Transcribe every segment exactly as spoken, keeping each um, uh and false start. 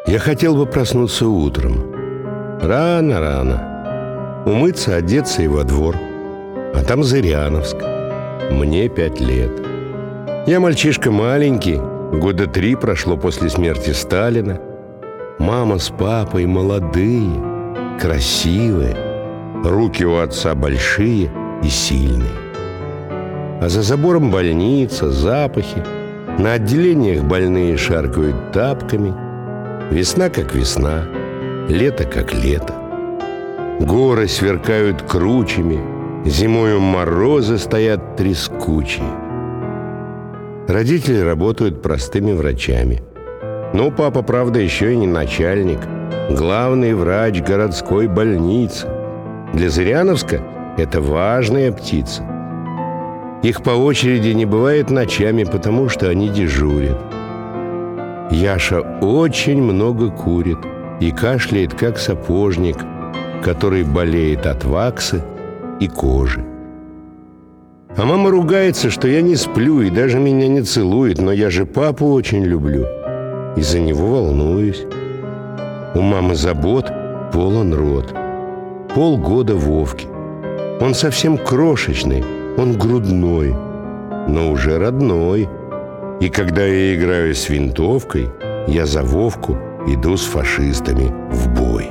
Я хотел бы проснуться утром. Рано-рано. Умыться, одеться и во двор. А там Зыряновск. Мне пять лет. Я мальчишка маленький. Года три прошло после смерти Сталина. Мама с папой молодые, красивые. Руки у отца большие и сильные. А за забором больница, запахи. На отделениях больные шаркают тапками. Весна как весна, лето как лето. Горы сверкают кручами, зимою морозы стоят трескучие. Родители работают простыми врачами. Но папа, правда, еще и не начальник. Главный врач городской больницы. Для Зыряновска это важная птица. Их по очереди не бывает ночами, потому что они дежурят. Яша очень много курит и кашляет, как сапожник, который болеет от ваксы и кожи. А мама ругается, что я не сплю и даже меня не целует, но я же папу очень люблю и за него волнуюсь. У мамы забот полон рот. Полгода Вовке. Он совсем крошечный, он грудной, но уже родной. И когда я играю с винтовкой, я за Вовку иду с фашистами в бой.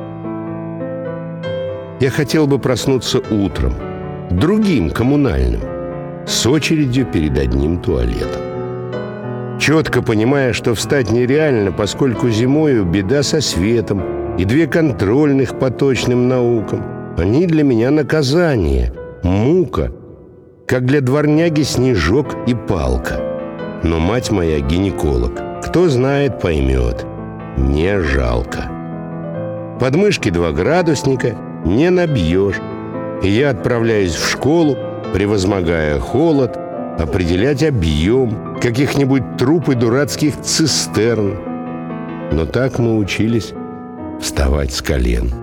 Я хотел бы проснуться утром, другим, коммунальным, с очередью перед одним туалетом. Четко понимая, что встать нереально, поскольку зимою беда со светом и две контрольных по точным наукам. Они для меня наказание, мука, как для дворняги снежок и палка. Но мать моя гинеколог, кто знает, поймет, не жалко. Подмышки два градусника не набьешь. И я отправляюсь в школу, превозмогая холод, определять объем каких-нибудь труб и дурацких цистерн. Но так мы учились вставать с колен.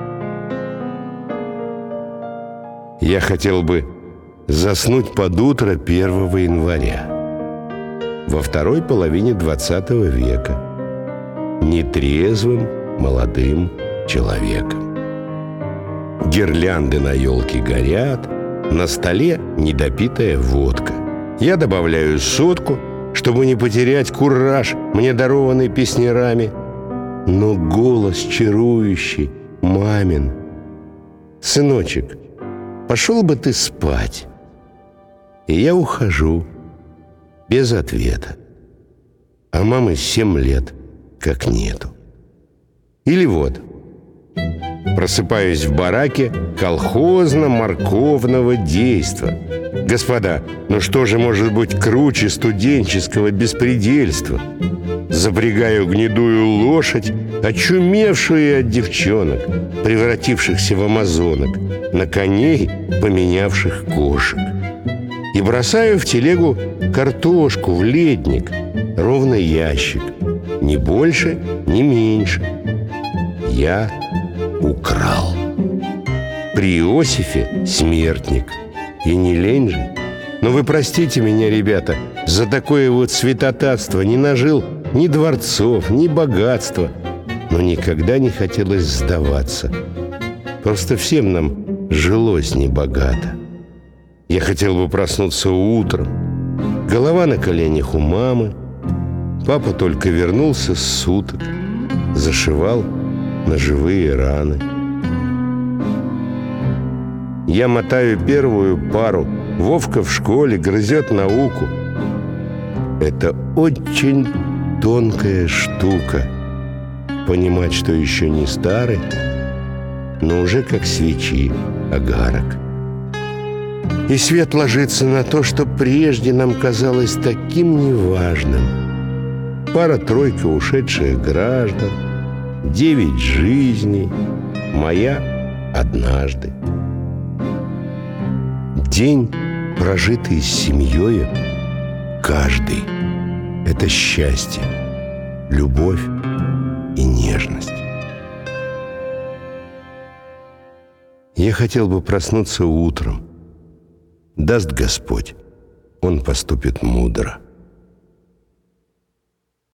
Я хотел бы заснуть под утро первого января. Во второй половине двадцатого века нетрезвым молодым человеком. Гирлянды на елке горят, на столе недопитая водка. Я добавляю сотку, чтобы не потерять кураж, мне дарованный песнярами. Но голос чарующий, мамин: «Сыночек, пошел бы ты спать». И я ухожу без ответа. А мамы семь лет как нету. Или вот, просыпаюсь в бараке колхозно-морковного действа. Господа, ну что же может быть круче студенческого беспредельства? Запрягаю гнедую лошадь, очумевшую от девчонок, превратившихся в амазонок, на коней, поменявших кошек. И бросаю в телегу картошку в ледник, ровно ящик, ни больше, ни меньше. Я украл. При Иосифе смертник. И не лень же. Но вы простите меня, ребята, за такое вот святотатство. Не нажил ни дворцов, ни богатства, но никогда не хотелось сдаваться. Просто всем нам жилось небогато. Я хотел бы проснуться утром. Голова на коленях у мамы. Папа только вернулся с суток. Зашивал ножевые раны. Я мотаю первую пару. Вовка в школе грызет науку. Это очень тонкая штука. Понимать, что еще не старый, но уже как свечи огарок. И свет ложится на то, что прежде нам казалось таким неважным. Пара-тройка ушедших граждан, девять жизней, моя однажды. День, прожитый с семьей, каждый — это счастье, любовь и нежность. Я хотел бы проснуться утром. Даст Господь, Он поступит мудро.